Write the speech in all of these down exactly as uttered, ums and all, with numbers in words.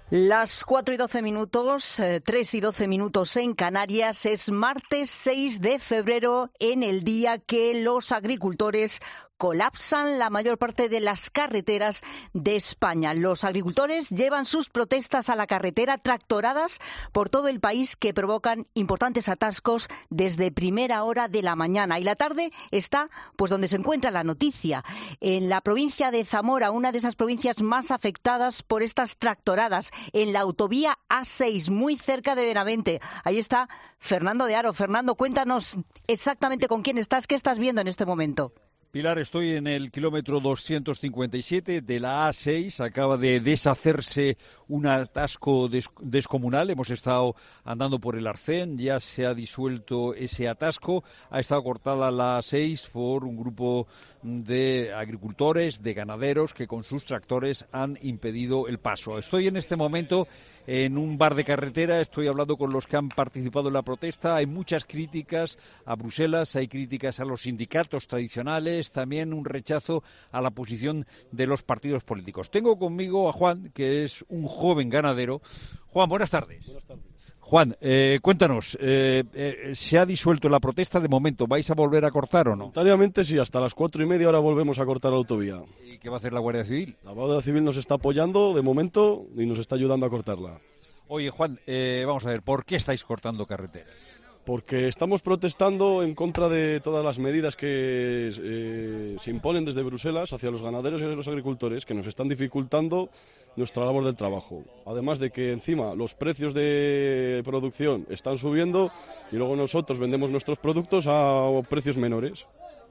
Las cuatro y doce minutos, eh, tres y doce minutos en Canarias. Es martes seis de febrero, en el día que los agricultores colapsan la mayor parte de las carreteras de España. Los agricultores llevan sus protestas a la carretera, tractoradas por todo el país, que provocan importantes atascos desde primera hora de la mañana. Y la tarde está pues donde se encuentra la noticia, en la provincia de Zamora, una de esas provincias más afectadas por estas tractoradas, en la autovía A seis, muy cerca de Benavente. Ahí está Fernando de Aro. Fernando, cuéntanos exactamente con quién estás, qué estás viendo en este momento. Pilar, estoy en el kilómetro doscientos cincuenta y siete de la A seis. Acaba de deshacerse un atasco des- descomunal. Hemos estado andando por el arcén, ya se ha disuelto ese atasco. Ha estado cortada la A seis por un grupo de agricultores, de ganaderos, que con sus tractores han impedido el paso. Estoy en este momento en un bar de carretera, estoy hablando con los que han participado en la protesta. Hay muchas críticas a Bruselas, hay críticas a los sindicatos tradicionales, también un rechazo a la posición de los partidos políticos. Tengo conmigo a Juan, que es un joven ganadero. Juan, buenas tardes. Buenas tardes. Juan, eh, cuéntanos, eh, eh, ¿se ha disuelto la protesta de momento? ¿Vais a volver a cortar o no? Voluntariamente sí, hasta las cuatro y media ahora volvemos a cortar la autovía. ¿Y qué va a hacer la Guardia Civil? La Guardia Civil nos está apoyando de momento y nos está ayudando a cortarla. Oye, Juan, eh, vamos a ver, ¿por qué estáis cortando carreteras? Porque estamos protestando en contra de todas las medidas que eh, se imponen desde Bruselas hacia los ganaderos y los agricultores, que nos están dificultando nuestra labor del trabajo. Además de que encima los precios de producción están subiendo y luego nosotros vendemos nuestros productos a precios menores.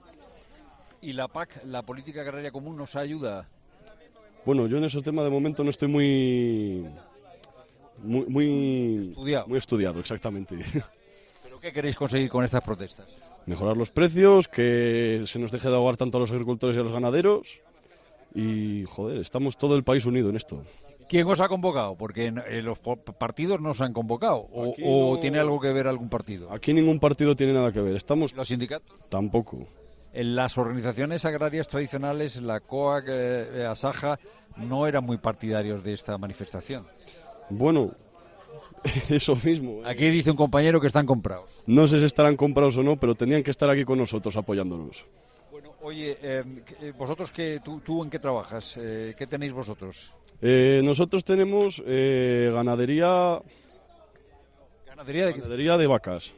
¿Y la P A C, la Política Agraria Común, nos ayuda? Bueno, yo en ese tema de momento no estoy muy... Muy, muy estudiado. Muy estudiado, exactamente. ¿Pero qué queréis conseguir con estas protestas? Mejorar los precios, que se nos deje de ahogar tanto a los agricultores y a los ganaderos. Y, joder, estamos todo el país unido en esto. ¿Quién os ha convocado? Porque eh, los partidos no os han convocado. ¿O, o no... tiene algo que ver algún partido? Aquí ningún partido tiene nada que ver. Estamos... ¿Los sindicatos? Tampoco. En las organizaciones agrarias tradicionales, la COAG, eh, Asaja, no eran muy partidarios de esta manifestación. Bueno, eso mismo. Aquí dice un compañero que están comprados. No sé si estarán comprados o no, pero tenían que estar aquí con nosotros apoyándonos. Bueno, oye, eh, vosotros, qué, tú, ¿tú en qué trabajas? Eh, ¿Qué tenéis vosotros? Eh, nosotros tenemos eh, ganadería... ¿Ganadería de, ganadería de vacas,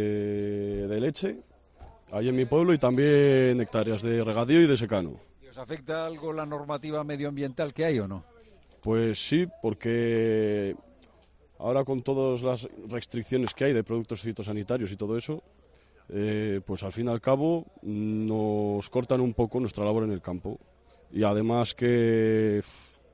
de, de leche, ahí en mi pueblo, y también hectáreas de regadío y de secano. ¿Y os afecta algo la normativa medioambiental que hay o no? Pues sí, porque ahora con todas las restricciones que hay de productos fitosanitarios y todo eso, eh, pues al fin y al cabo nos cortan un poco nuestra labor en el campo. Y además que...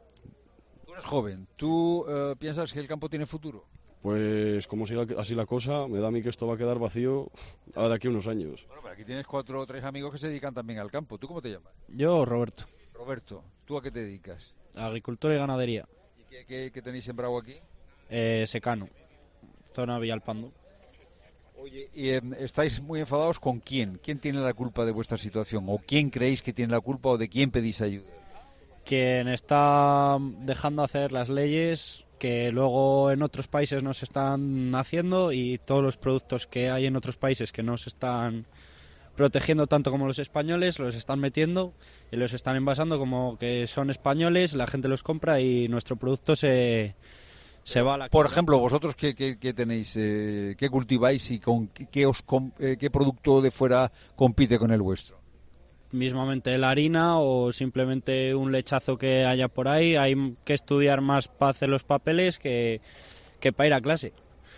Tú eres joven, ¿tú eh, piensas que el campo tiene futuro? Pues como siga así la cosa, me da a mí que esto va a quedar vacío de aquí a unos años. Bueno, pero aquí tienes cuatro o tres amigos que se dedican también al campo. ¿Tú cómo te llamas? Yo, Roberto. Roberto, ¿tú a qué te dedicas? Agricultura y ganadería. ¿Y qué, qué, qué tenéis sembrado aquí? Eh, secano, zona Villalpando. Oye, ¿y, eh, estáis muy enfadados con quién? ¿Quién tiene la culpa de vuestra situación? ¿O quién creéis que tiene la culpa o de quién pedís ayuda? Quien está dejando hacer las leyes que luego en otros países no se están haciendo, y todos los productos que hay en otros países que no se están protegiendo tanto como los españoles, los están metiendo y los están envasando como que son españoles, la gente los compra y nuestro producto se, se va a la... Por ejemplo, vosotros, ¿qué, qué, qué tenéis, eh, qué cultiváis y con qué, os, eh, qué producto de fuera compite con el vuestro? Mismamente la harina o simplemente un lechazo que haya por ahí. Hay que estudiar más para hacer los papeles que, que para ir a clase.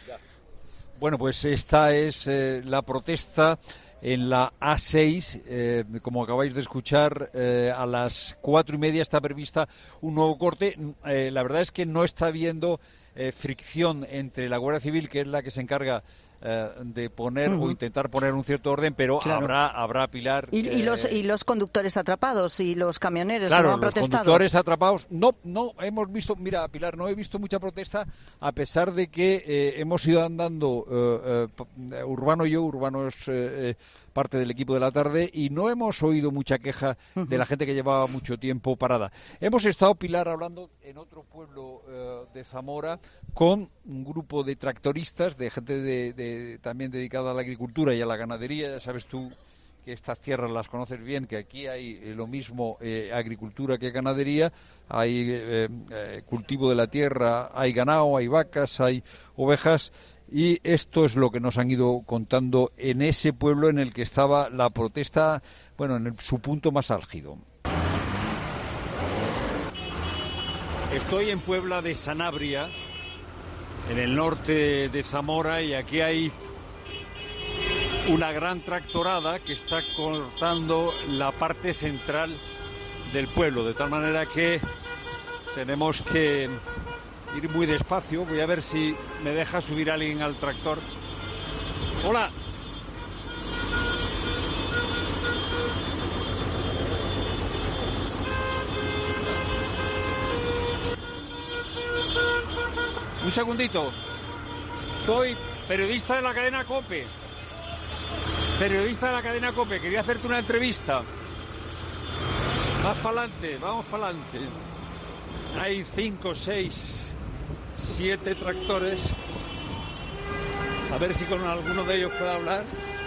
Bueno, pues esta es eh, la protesta en la A seis, eh, como acabáis de escuchar, eh, a las cuatro y media está prevista un nuevo corte. Eh, la verdad es que no está habiendo eh, fricción entre la Guardia Civil, que es la que se encarga eh, de poner uh-huh. o intentar poner un cierto orden, pero claro. habrá, habrá Pilar... Y, eh, y, los, y los conductores atrapados y los camioneros claro, no han protestado. Los conductores atrapados, no, no hemos visto, mira Pilar, no he visto mucha protesta, a pesar de que eh, hemos ido andando, eh, eh, Urbano y yo, Urbano es eh, parte del equipo de la tarde, y no hemos oído mucha queja uh-huh. de la gente que llevaba mucho tiempo parada. Hemos estado, Pilar, hablando en otro pueblo eh, de Zamora con un grupo de tractoristas, de gente de, de, también dedicada a la agricultura y a la ganadería. Ya sabes tú que estas tierras las conoces bien, que aquí hay eh, lo mismo eh, agricultura que ganadería, hay eh, eh, cultivo de la tierra, hay ganado, hay vacas, hay ovejas, y esto es lo que nos han ido contando en ese pueblo en el que estaba la protesta, bueno, en el, su punto más álgido. Estoy en Puebla de Sanabria, en el norte de Zamora, y aquí hay una gran tractorada que está cortando la parte central del pueblo, de tal manera que tenemos que ir muy despacio. Voy a ver si me deja subir alguien al tractor. ¡Hola! Un segundito. Soy periodista de la cadena COPE. Periodista de la cadena COPE. Quería hacerte una entrevista. Más para adelante, vamos para adelante. Hay cinco, seis, siete tractores. A ver si con alguno de ellos puedo hablar.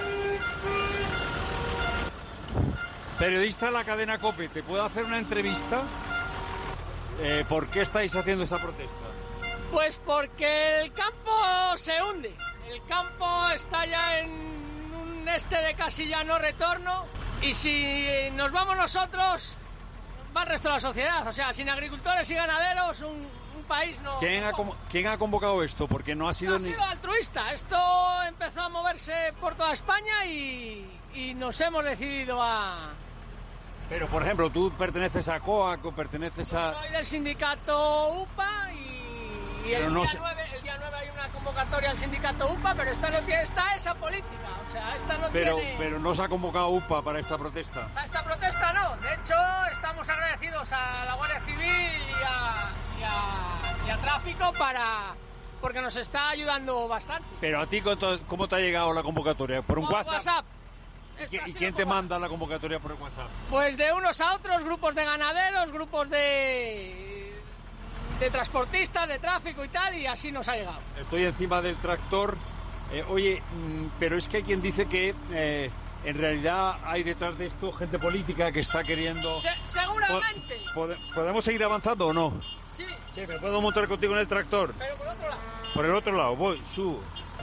Periodista de la cadena COPE, ¿te puedo hacer una entrevista? Eh, ¿Por qué estáis haciendo esta protesta? Pues porque el campo se hunde. El campo está ya en un este de casi ya no retorno. Y si nos vamos nosotros, va el resto de la sociedad. O sea, sin agricultores y ganaderos, un, un país no... ¿Quién ha, ¿Quién ha convocado esto? Porque no ha sido... No ni... ha sido altruista. Esto empezó a moverse por toda España y, y nos hemos decidido a... Pero, por ejemplo, tú perteneces a COAC o perteneces a... Yo soy del sindicato U P A y... Y el, no día sé... nueve, el día nueve hay una convocatoria al sindicato U P A, pero esta no tiene esta esa política, o sea, esta no pero, tiene... Pero no se ha convocado U P A para esta protesta. Para esta protesta no, de hecho estamos agradecidos a la Guardia Civil y a, y a, y a Tráfico para... porque nos está ayudando bastante. Pero a ti, ¿cómo te ha llegado la convocatoria? ¿Por un por WhatsApp? WhatsApp. ¿Y quién te manda la convocatoria por el WhatsApp? Pues de unos a otros, grupos de ganaderos, grupos de... de transportistas, de tráfico y tal, y así nos ha llegado. Estoy encima del tractor. Eh, oye, pero es que hay quien dice que eh, en realidad hay detrás de esto gente política que está queriendo... Se, seguramente. ¿Pod ¿Podemos seguir avanzando o no? Sí. Sí. ¿Me puedo montar contigo en el tractor? Pero por otro lado. Por el otro lado, voy, subo.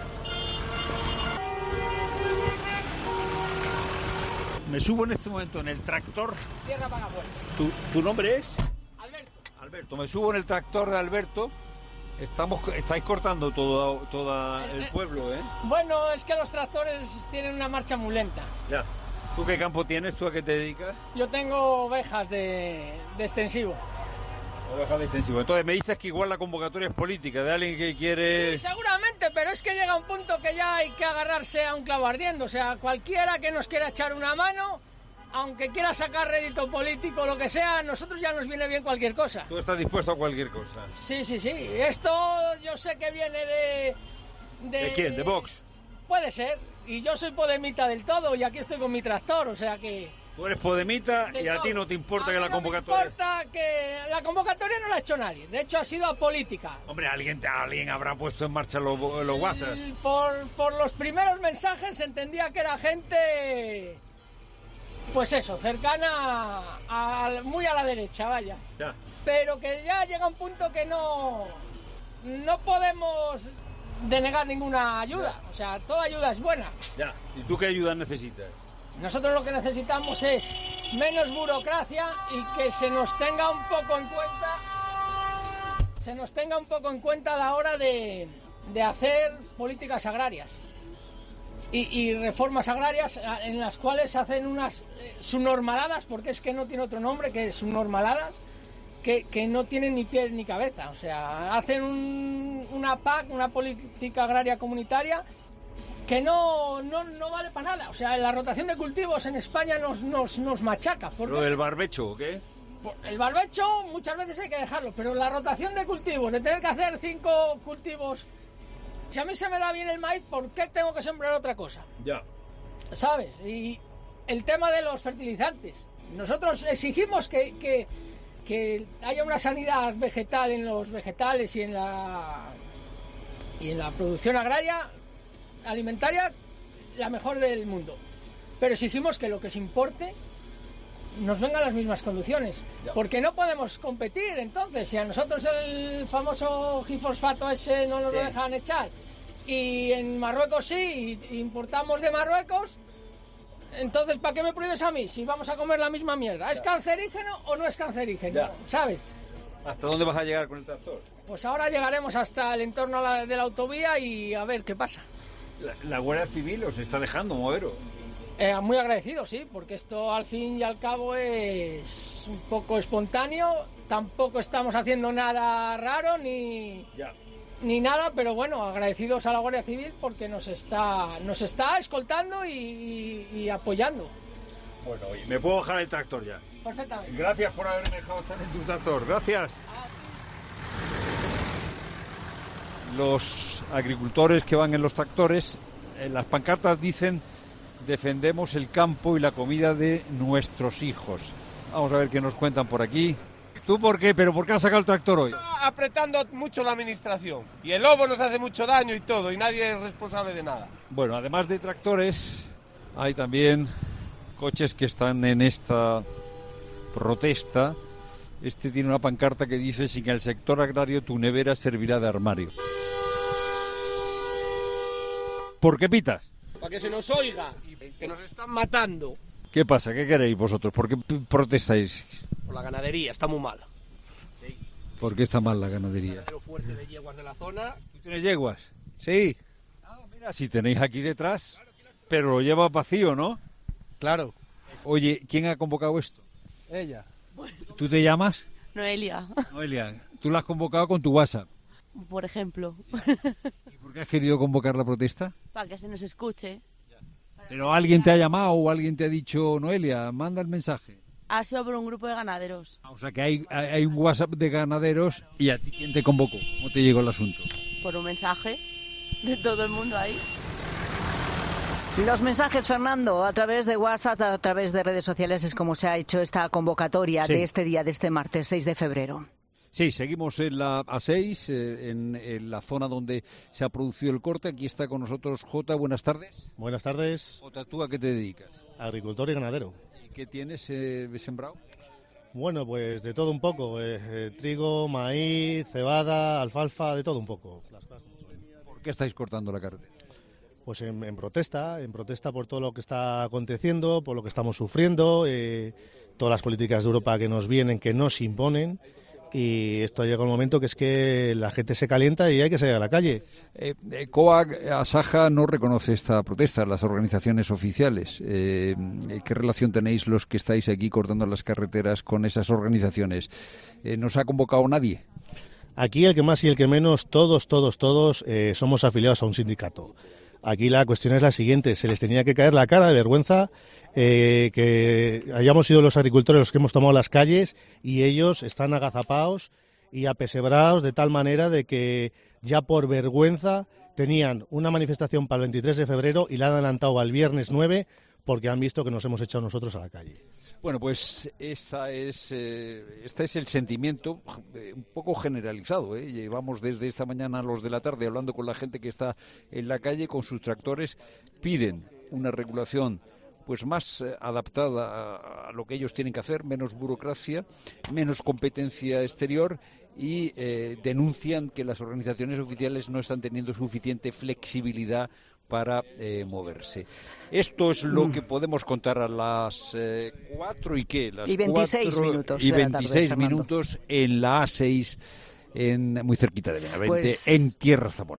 Me subo en este momento en el tractor. Tierra para afuera. ¿Tu, ¿Tu nombre es? Alberto. Alberto, me subo en el tractor de Alberto. Estamos, estáis cortando todo, todo el pueblo, ¿eh? Bueno, es que los tractores tienen una marcha muy lenta. Ya. ¿Tú qué campo tienes? ¿Tú a qué te dedicas? Yo tengo ovejas de, de extensivo. Ovejas de extensivo. Entonces me dices que igual la convocatoria es política, de alguien que quiere... Sí, seguramente, pero es que llega un punto que ya hay que agarrarse a un clavo ardiendo. O sea, cualquiera que nos quiera echar una mano... aunque quiera sacar rédito político o lo que sea, a nosotros ya nos viene bien cualquier cosa. ¿Tú estás dispuesto a cualquier cosa? Sí, sí, sí. Esto yo sé que viene de... ¿De, ¿De quién? ¿De Vox? Puede ser. Y yo soy podemita del todo y aquí estoy con mi tractor, o sea que... Tú eres podemita y a todo. Ti no te importa a que la no convocatoria... me importa que la convocatoria no la ha hecho nadie. De hecho, ha sido a política. Hombre, alguien, alguien habrá puesto en marcha los, los WhatsApp. Por, por los primeros mensajes se entendía que era gente... Pues eso, cercana a, a, muy a la derecha, vaya. Ya. Pero que ya llega un punto que no, no podemos denegar ninguna ayuda. Ya. O sea, toda ayuda es buena. Ya. ¿Y tú qué ayuda necesitas? Nosotros lo que necesitamos es menos burocracia y que se nos tenga un poco en cuenta, se nos tenga un poco en cuenta a la hora de, de hacer políticas agrarias. Y, y reformas agrarias en las cuales hacen unas eh, subnormaladas, porque es que no tiene otro nombre que subnormaladas, que, que no tienen ni pies ni cabeza. O sea, hacen un, una P A C, una política agraria comunitaria, que no, no, no vale para nada. O sea, la rotación de cultivos en España nos, nos, nos machaca. ¿Por ¿Lo del barbecho o qué? El barbecho muchas veces hay que dejarlo, pero la rotación de cultivos, de tener que hacer cinco cultivos... Si a mí se me da bien el maíz, ¿por qué tengo que sembrar otra cosa? Ya. ¿Sabes? Y el tema de los fertilizantes. Nosotros exigimos que, que, que haya una sanidad vegetal en los vegetales y en la, y en la producción agraria, alimentaria, la mejor del mundo. Pero exigimos que lo que se importe nos vengan las mismas condiciones. Ya. Porque no podemos competir, entonces, si a nosotros el famoso glifosfato ese no nos sí. lo dejan echar, y en Marruecos sí, y importamos de Marruecos, entonces, ¿para qué me prohíbes a mí si vamos a comer la misma mierda? ¿Es ya. cancerígeno o no es cancerígeno? Ya. ¿Sabes? ¿Hasta dónde vas a llegar con el tractor? Pues ahora llegaremos hasta el entorno de la autovía y a ver qué pasa. La, la Guardia Civil os está dejando moveros. Eh, muy agradecido, sí, porque esto al fin y al cabo es un poco espontáneo, tampoco estamos haciendo nada raro ni, ya. ni nada, pero bueno, agradecidos a la Guardia Civil porque nos está nos está escoltando y, y, y apoyando. Bueno, oye, ¿me puedo bajar el tractor ya? Perfectamente. Gracias por haberme dejado estar en tu tractor, gracias. Los agricultores que van en los tractores, en las pancartas dicen: defendemos el campo y la comida de nuestros hijos. Vamos a ver qué nos cuentan por aquí. ¿Tú por qué? ¿Pero por qué has sacado el tractor hoy? Apretando mucho la administración. Y el lobo nos hace mucho daño y todo, y nadie es responsable de nada. Bueno, además de tractores, hay también coches que están en esta protesta. Este tiene una pancarta que dice: sin el sector agrario tu nevera servirá de armario. ¿Por qué pitas? Para que se nos oiga, que nos están matando. ¿Qué pasa? ¿Qué queréis vosotros? ¿Por qué protestáis? Por la ganadería, está muy mal. Sí. ¿Por qué está mal la ganadería? El fuerte de yeguas de la zona. ¿Tú tienes yeguas? Sí. Ah, mira, si tenéis aquí detrás, pero lo lleva vacío, ¿no? Claro. Oye, ¿quién ha convocado esto? Ella. ¿Tú te llamas? Noelia. Noelia, tú la has convocado con tu WhatsApp. Por ejemplo. ¿Y por qué has querido convocar la protesta? Para que se nos escuche. ¿Pero alguien te ha llamado o alguien te ha dicho: Noelia, manda el mensaje? Ha sido por un grupo de ganaderos. O sea que hay, hay un WhatsApp de ganaderos. ¿Y a ti quién te convocó? ¿Cómo te llegó el asunto? Por un mensaje de todo el mundo ahí. Los mensajes, Fernando, a través de WhatsApp, a través de redes sociales, es como se ha hecho esta convocatoria sí. de este día, de este martes seis de febrero. Sí, seguimos en la A seis, eh, en, en la zona donde se ha producido el corte. Aquí está con nosotros Jota. Buenas tardes. Buenas tardes. Jota, ¿tú a qué te dedicas? Agricultor y ganadero. ¿Y qué tienes eh, sembrado? Bueno, pues de todo un poco. Eh, eh, trigo, maíz, cebada, alfalfa, de todo un poco. Las cosas como son. ¿Por qué estáis cortando la carretera? Pues en, en protesta, en protesta por todo lo que está aconteciendo, por lo que estamos sufriendo, eh, todas las políticas de Europa que nos vienen, que nos imponen. Y esto llega un momento que es que la gente se calienta y hay que salir a la calle. Eh, eh, COAG, Asaja no reconoce esta protesta, las organizaciones oficiales. Eh, ¿Qué relación tenéis los que estáis aquí cortando las carreteras con esas organizaciones? Eh, ¿No os ha convocado nadie? Aquí el que más y el que menos, todos, todos, todos eh, somos afiliados a un sindicato. Aquí la cuestión es la siguiente: se les tenía que caer la cara de vergüenza eh, que hayamos sido los agricultores los que hemos tomado las calles y ellos están agazapados y apesebrados de tal manera de que ya por vergüenza tenían una manifestación para el veintitrés de febrero y la han adelantado al viernes nueve porque han visto que nos hemos echado nosotros a la calle. Bueno, pues esta es, eh, este es el sentimiento eh, un poco generalizado. ¿eh? Llevamos desde esta mañana a los de la tarde hablando con la gente que está en la calle con sus tractores. Piden una regulación pues más eh, adaptada a, a lo que ellos tienen que hacer, menos burocracia, menos competencia exterior y eh, denuncian que las organizaciones oficiales no están teniendo suficiente flexibilidad para eh, moverse. Esto es lo que podemos contar a las eh, cuatro y qué, las y veintiséis minutos y de la tarde, veintiséis Fernando. minutos en la A seis, en muy cerquita de Benavente, pues... en Tierra Zamora.